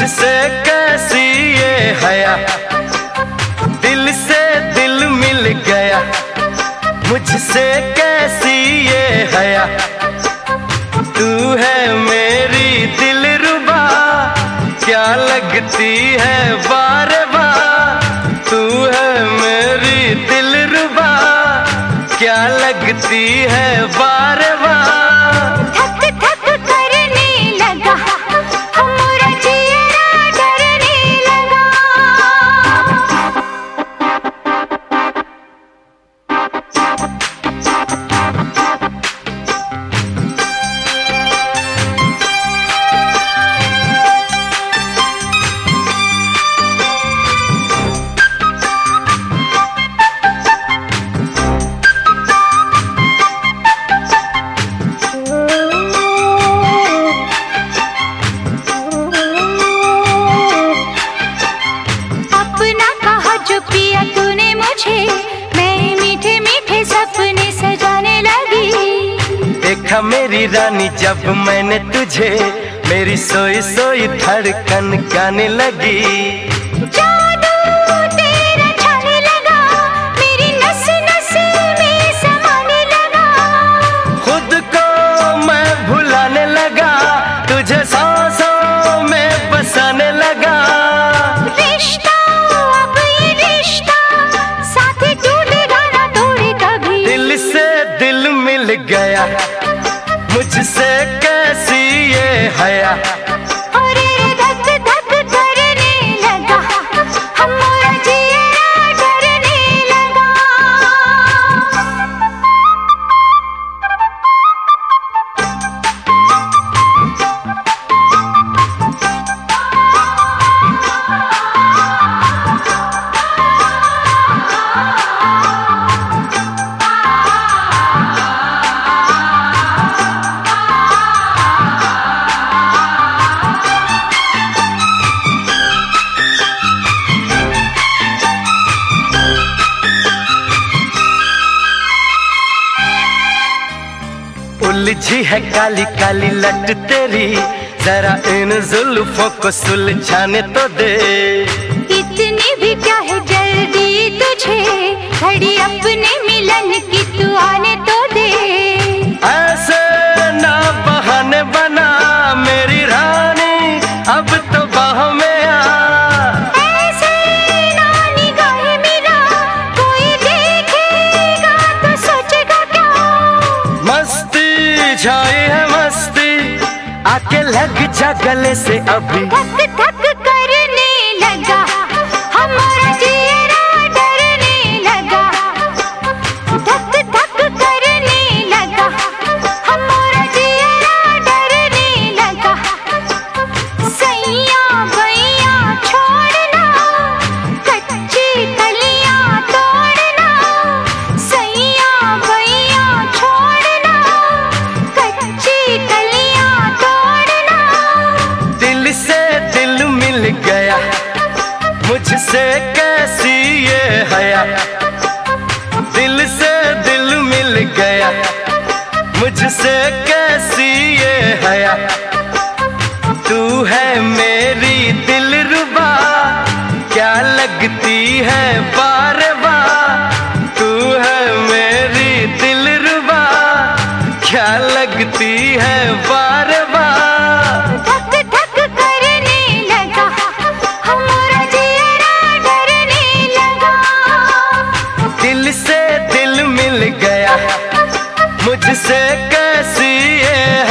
मुझसे कैसी ये हया, दिल से दिल मिल गया। मुझसे कैसी ये हया, तू है मेरी दिलरुबा, क्या लगती है बार बार। तू है मेरी दिलरुबा, क्या लगती है बार बार। धक धक करने लगा, हमारा जिया डरने लगा। अपना कहा जो पिया तूने मुझे, मैं मीठे मीठे सपने सजाने लगी। देखा मेरी रानी जब मैंने तुझे, मेरी सोई सोई धड़कन गाने लगी। जादू तेरा छाने लगा, मेरी नस नस में समाने लगा। खुद को मैं भुलाने लगा, तुझे सांसों में बसाने लगा। रिश्ता अब ये रिश्ता, साथ टूटेगा ना तोड़े कभी। दिल से दिल मिल गया, मुझसे कैसी ये हया। अरे धक धक करने लगा, हमारा जिया डरने लगा। उलझी है काली काली लट तेरी, जरा इन जुल्फों को सुलझाने तो दे। इतनी भी क्या है जल्दी तुझे, घड़ी अपने मिलन की तू आने तो दे। ऐसे ना बहाने बना मेरी रानी, अब तो बाहों में आ। ऐसे ना निगाहें मिला, कोई देखेगा तो सोचेगा क्या। मस्ती छाई है मस्ती, आके लग जा गले से अभी। धक धक करने लगा, हमारा जिया डरने लगा। धक धक करने लगा, हमारा जिया डरने लगा। सैया बैया छोड़ना, कच्ची कलियां तोड़ना। सैया बैया छोड़ना, कच्ची कलियां तोड़ना। दिल से दिल मिल गया, मुझसे कैसी ये हया। दिल से दिल मिल गया, मुझसे कैसी ये हया। तू है मेरी दिलरुबा, क्या लगती है बार बार। तू है मेरी दिलरुबा, क्या लगती है बार बार। धक धक करने लगा, हमारा जिया डरने लगा। दिल से दिल मिल गया, मुझसे कैसी ये